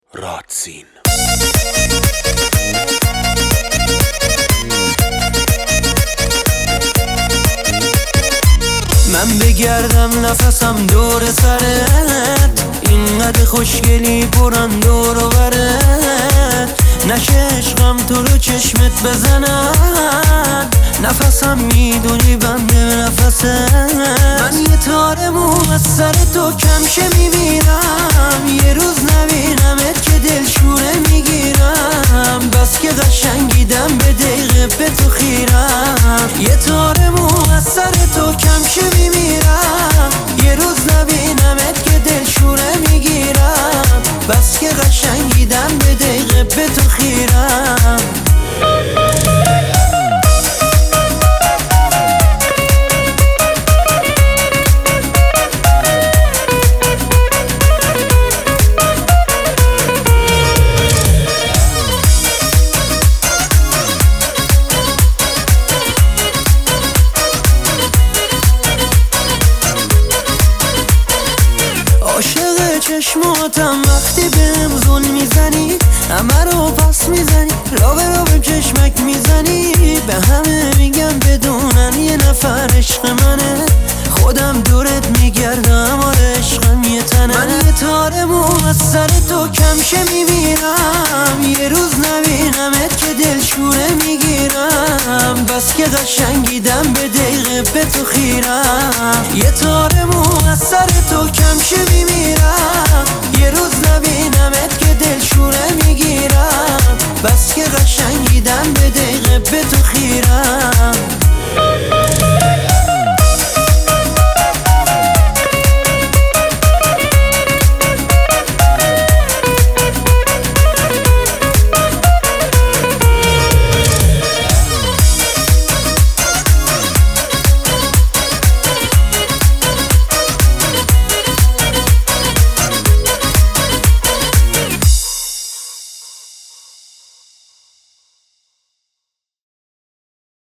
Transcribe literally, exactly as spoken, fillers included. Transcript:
رادسین. من بگردم نفسم دور سرت، اینقدر خوشگلی پرن دور و برت، نشه عشقم تو رو چشمت بزنم، نفسم میدونی بنده به نفست. من یه تار مو از سر تو کمشه میبینم، یه روز نبینمت که دلشوره میگیرم، بس که قشنگیدم به دقیقه به تو خیرم. یه تار مو از سر تو کمشه میبینم، یه روز نبینمت که دلشوره میگیرم، بس که قشنگیدم به دقیقه به تو خیرم. عاشق چشماتم وقتی بهم ظلم میزنی، همه رو پس میزنی، را به را به چشمک میزنی، به همه میگم بدونن یه نفر عشق منه، خودم دورت میگردم آره عشقم یه تنه. من یه تار مو از سر تو کمشه میبینم، یه روز نبینمت که دلشوره میگیرم، بس که قشنگیدم به دقیقه به تو خیرم. یه تار مو از سر تو کمشه میبینم،